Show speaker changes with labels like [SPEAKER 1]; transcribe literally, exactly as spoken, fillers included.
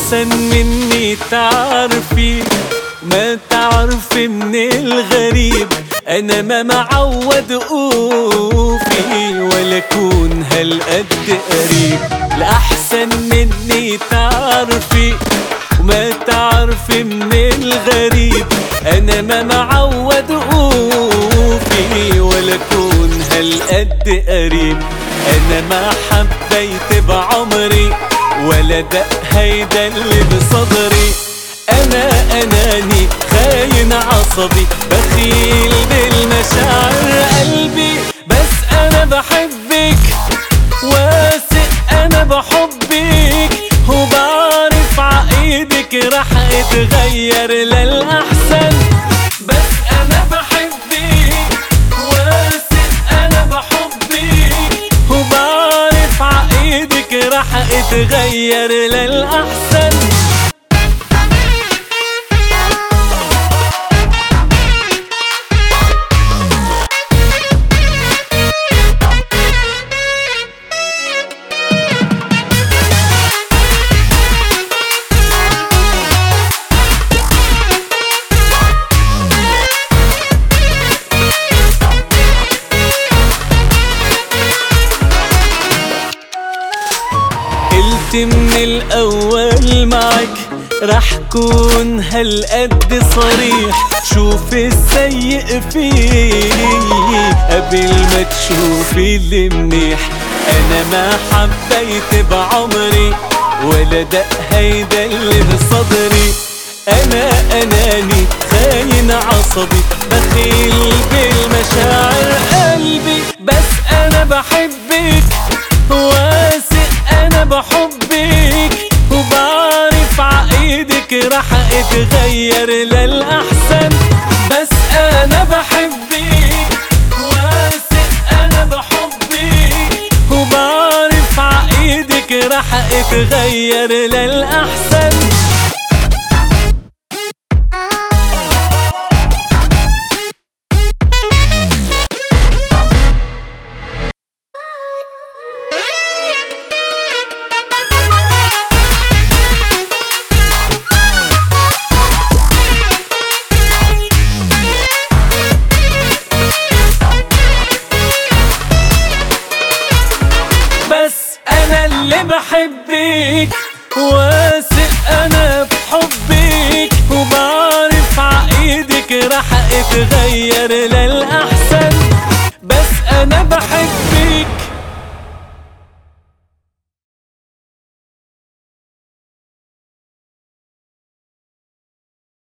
[SPEAKER 1] أحسن مني تعرفي ما تعرفي من الغريب. أنا ما معود أوفي ولا أكون هالقد قريب. الأحسن مني تعرفي وما تعرفي من الغريب. أنا ما معود أوفي ولا أكون هالقد قريب. أنا ما حبيت بعمري ولا دق هيدا اللي بصدري. أنا أناني خاين عصبي بخيل بالمشاعر قلبي. بس أنا بحبك واثق أنا بحبك وبعرف عقيدك رح اتغير للأحسن. بس أنا بحبك واثق أنا بحبك وبعرف عقيدك رح اتغير للأحسن. من الأول معك رح كون هالقد صريح. شوف السيء فيي قبل ما تشوفي المنيح. أنا ما حبيت بعمري ولا دق هيدا اللي بصدري. أنا أناني خاين عصبي بخيل بالمشاعر قلبي. بس أنا بحبك واثق أنا بحبك وبعرف عقيدك رح اتغير للأحسن. بس أنا بحبك واثق أنا بحبك وبعرف عقيدك رح اتغير للأحسن. أنا اللي بحبك واثق أنا بحبك وبعرف عقيدك رح اتغير للأحسن. بس أنا بحبك